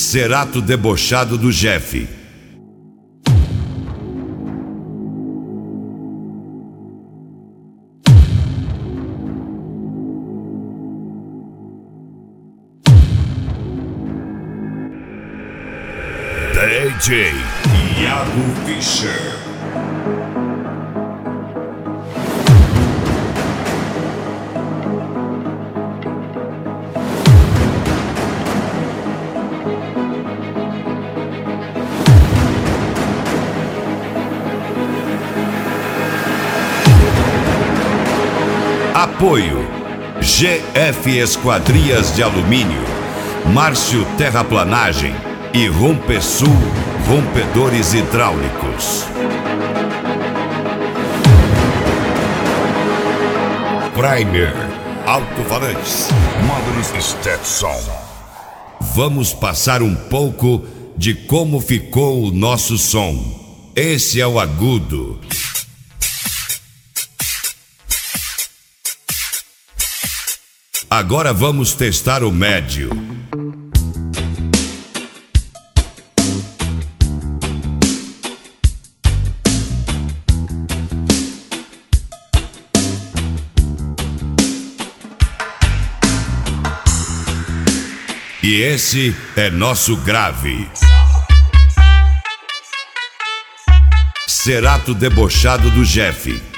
Cerato debochado do Jeff. DJ Iago Fischer. Apoio GF Esquadrias de Alumínio, Márcio Terraplanagem e Rompesul Rompedores Hidráulicos. Primer Alto-Falantes, módulos Stetson. Vamos passar um pouco de como ficou o nosso som. Esse é o agudo. Agora vamos testar o médio. E esse é nosso grave. Cerato debochado do Jeff.